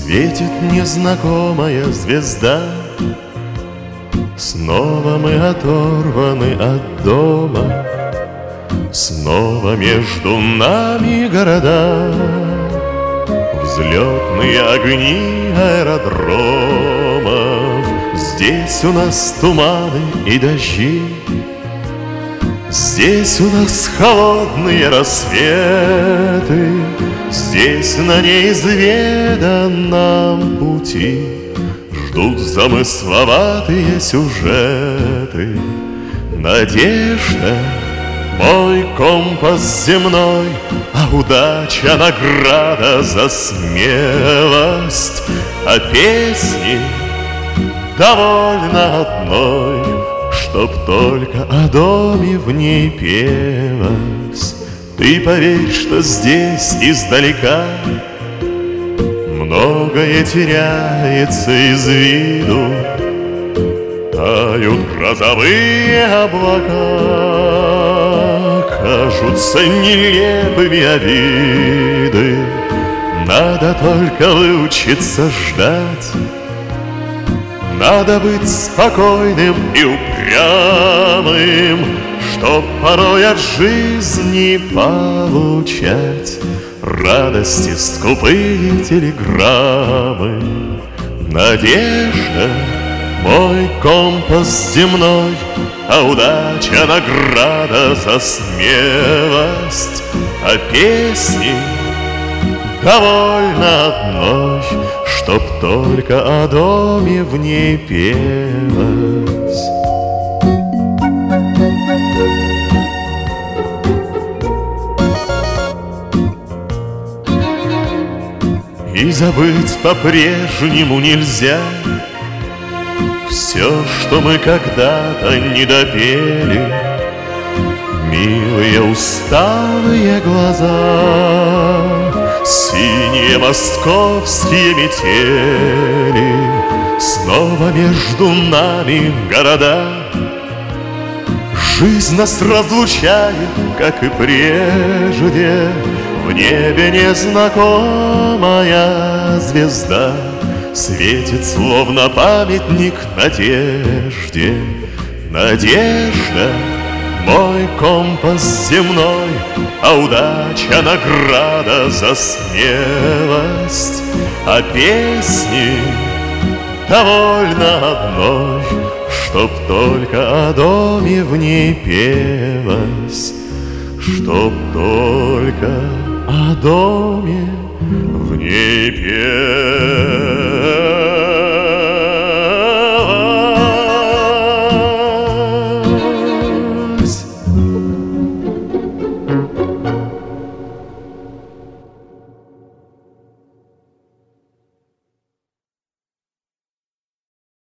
Светит незнакомая звезда. Снова мы оторваны от дома, снова между нами города, взлетные огни аэродромов. Здесь у нас туманы и дожди, здесь у нас холодные рассветы, здесь на неизведанном пути ждут замысловатые сюжеты. Надежда — мой компас земной, а удача — награда за смелость. А песни довольно одной, чтоб только о доме в ней пелось. Ты поверь, что здесь издалека многое теряется из виду. Тают грозовые облака, кажутся нелепыми обиды. Надо только выучиться ждать, надо быть спокойным и упрямым, чтоб порой от жизни получать радости скупые телеграммы. Надежда — мой компас земной, а удача — награда за смелость. А песни довольно одной, чтоб только о доме в ней пелось. И забыть по-прежнему нельзя все, что мы когда-то не допели. Милые усталые глаза, синие московские метели, снова между нами города. Жизнь нас разлучает, как и прежде. В небе незнакомая звезда светит, словно памятник надежде. Надежда — мой компас земной, а удача — награда за смелость. А песни довольно одной, чтоб только о доме в ней пелось, чтоб только о доме в ней пелось.